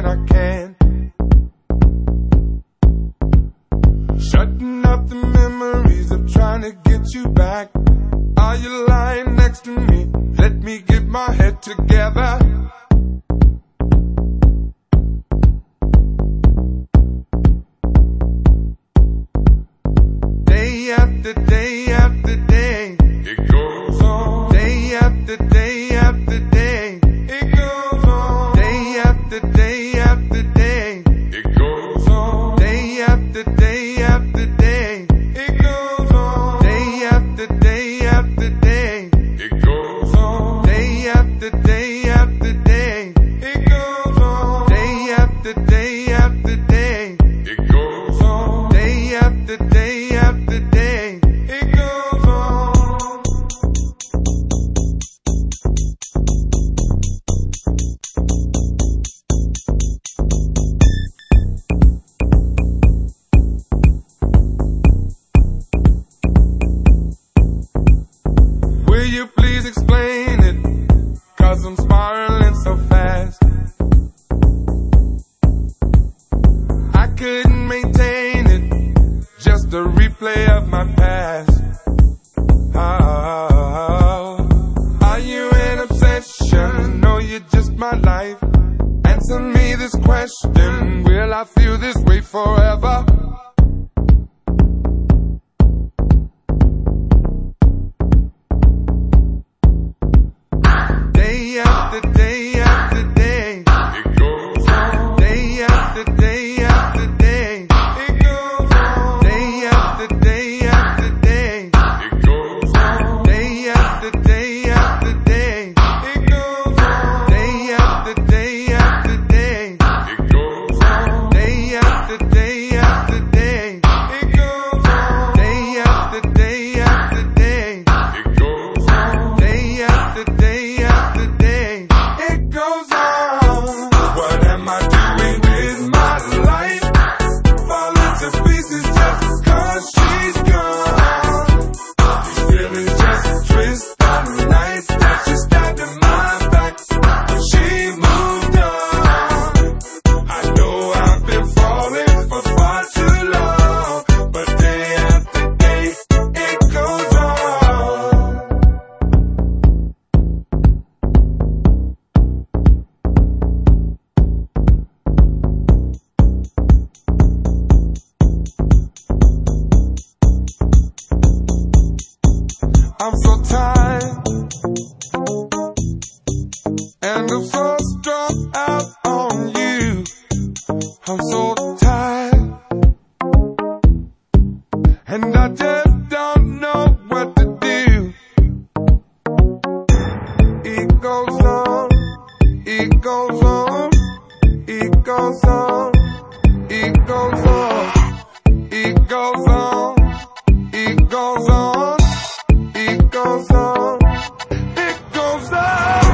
I can. Shutting up the memories of trying to get you back. Are you lying next to me? Let me get my head together. Day after day after day, it goes on. Day after day after day, it goes on. Day after day after day, it goes on. Day after day after day, it goes on. Day after day after day, it goes on. Day after day after day, it goes on. Day after day after day, it goes on. Day after day after day, it goes on. Will you please explain it? 'Cause I'm spiraling so fast. I couldn't maintain it, just a replay of my past. Oh, are you an obsession? No, you're just my life. Answer me this question, will I feel this way forever? Day after day after day, it goes on. Day after day after day, it goes on. Day after day after day, it goes on. Day after day after day, it goes on. Day after day after day, it goes on. Day after day after day, it goes on. Day after day after day, it goes on. Day after day after day, it goes on. What am I doing with my life? Falling to pieces just 'cause she's gone. These feelings just twist the nights that she stabbed in my back when she moved on. I know I've been falling for far too long, but day after day, it goes on. I'm so tired, and I'm so strung out on you. I'm so tired, and I just don't know what to do. It goes on, it goes on, it goes on, it goes on, it goes on, it goes on. It goes on, it goes on.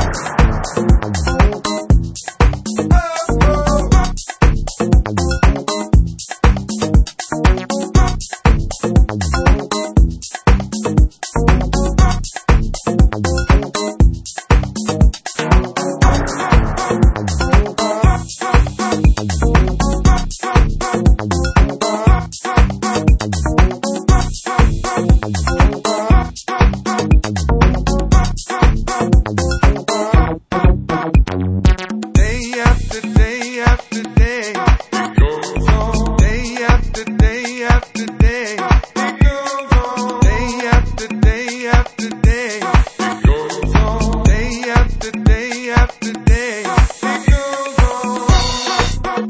Day after day after day, it goes on. Day after day after day, it goes on. Day after day after day, it goes on. Day after day after day, it goes on.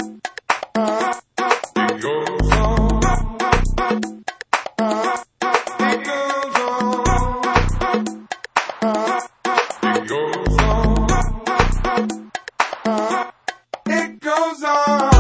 It goes on. It goes on. It goes on. It goes on.